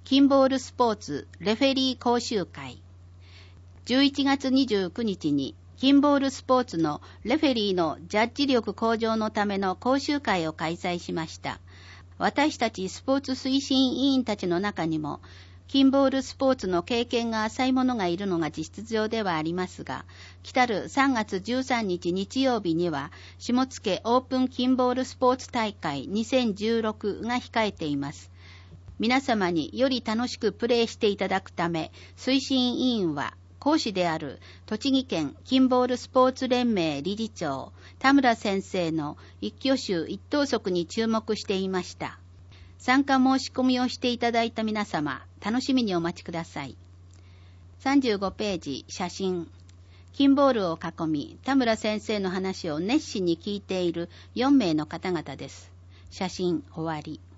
キンボールスポーツレフェリー講習会。11月29日にキンボールスポーツのレフェリーのジャッジ力向上のための講習会を開催しました。私たちスポーツ推進委員たちの中にも、キンボールスポーツの経験が浅い者がいるのが実情ではありますが、来たる3月13日日曜日には、下野オープンキンボールスポーツ大会2016が控えています。皆様により楽しくプレーしていただくため、推進委員は、講師である栃木県キンボールスポーツ連盟理事長田村先生の一挙手一投足に注目していました。参加申し込みをしていただいた皆様、楽しみにお待ちください。35ページ写真。キンボールを囲み、田村先生の話を熱心に聞いている4名の方々です。写真終わり。